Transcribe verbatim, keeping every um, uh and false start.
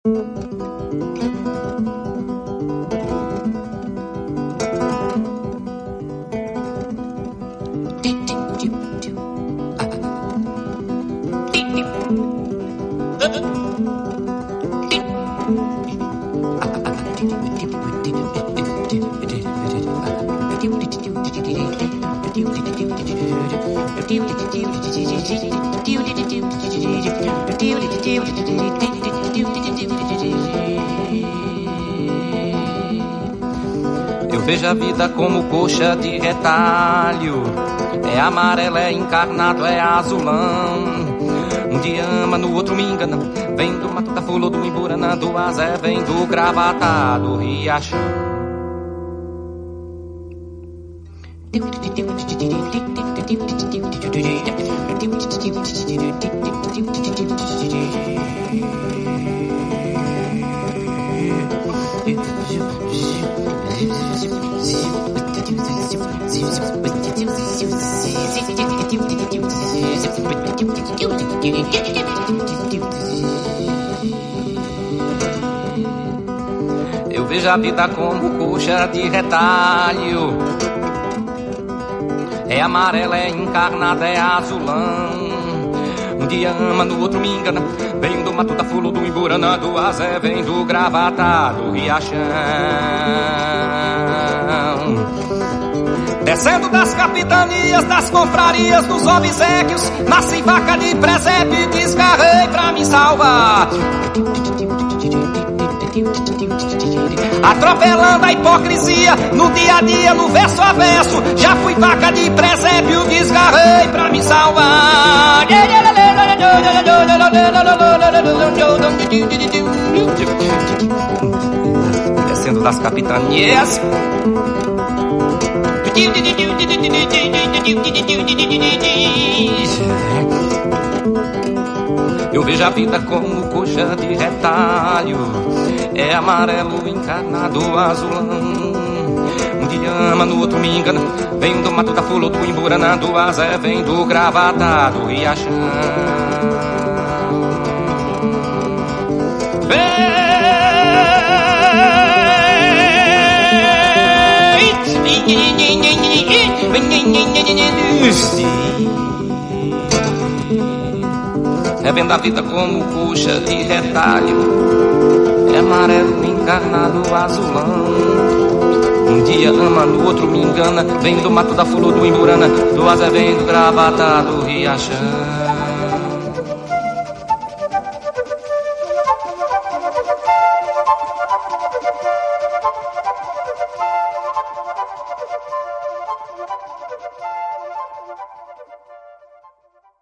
Eu vejo a vida como coxa de retalho. É amarelo, é encarnado, é azulão. Um dia ama, no outro me engana. Vem do mato da fulô, do Imburana, do Azé, vem do Gravatá, do Riachão. Eu vejo a vida como coxa de retalho. É amarela, é encarnada, é azulão. Um dia ama, no outro me engana. Vem do mato da fulô, do Imburana, do Azé, vem do Gravatá, do Riachão. Descendo das capitanias, das confrarias, dos obséquios, nasci vaca de presépio e desgarrei pra me salvar. Atropelando a hipocrisia, no dia a dia, no verso a verso, já fui vaca de presépio, desgarrei pra me salvar. Descendo das capitanias, eu vejo a vida como coxa de retalho. É amarelo, encarnado, azulão. Um dia ama, no outro me engana. Vem do mato da fulô, do Imburana, do Azé, vem do Gravatá, do Riachão. É vendo a vida como coxa de retalho. É amarelo, encarnado, azulão. Um dia ama, no outro me engana. Vem do mato da fulô, do Imburana, do Azé, vem do Gravatá, do Riachão.